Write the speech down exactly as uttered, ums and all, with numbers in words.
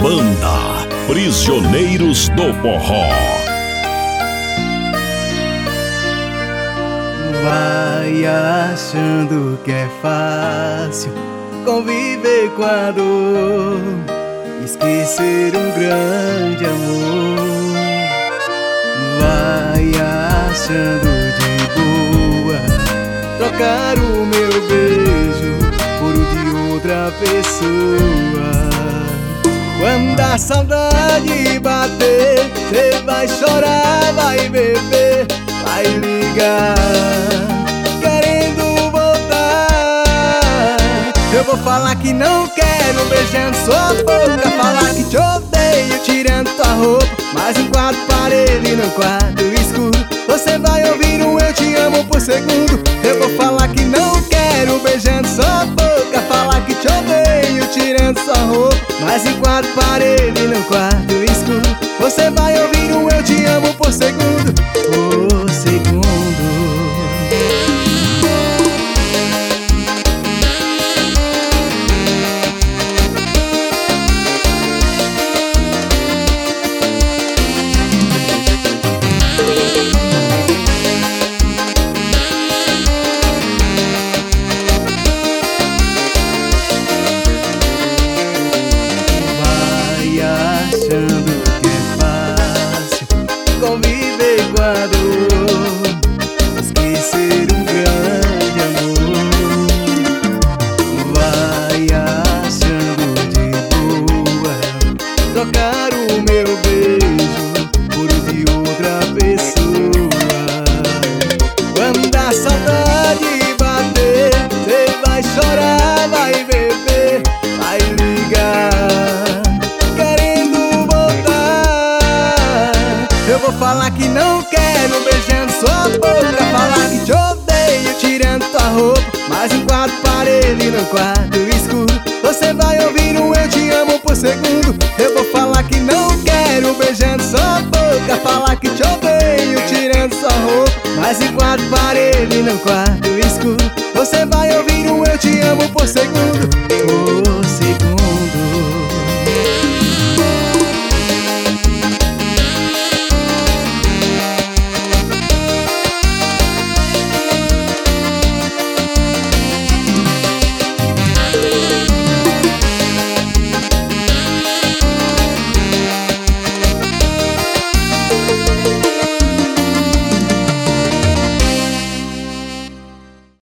Banda Prisioneiros do Forró. Vai achando que é fácil conviver com a dor, esquecer um grande amor. Vai achando de boa trocar o meu beijo por o de outra pessoa. Quando a saudade bater, cê vai chorar, vai beber, vai ligar querendo voltar. Eu vou falar que não quero, beijando sua boca, falar que te odeio, tirando tua roupa, mais um quatro paredes no quarto escuro. Você vai ouvir um eu te amo por segundo. Eu vou falar que não quero, beijando sua boca, falar que te odeio, tirando sua roupa, mais um quatro paredes no quarto escuro. Você vai ouvir um eu te amo por segundo, por segundo. Achando que é fácil conviver com a dor, esquecer um grande amor. Vai achando de boa trocar o meu beijo por o de outra pessoa. Quando a saudade bater, cê vai chorar, vai beber, vai ligar eu vou falar que não quero, beijando sua boca, falar que te odeio, tirando tua roupa, mais um quatro paredes no quarto escuro. Você vai ouvir um eu te amo por segundo. Eu vou falar que não quero, beijando sua boca, falar que te odeio, tirando sua roupa, mais um quatro paredes no quarto escuro.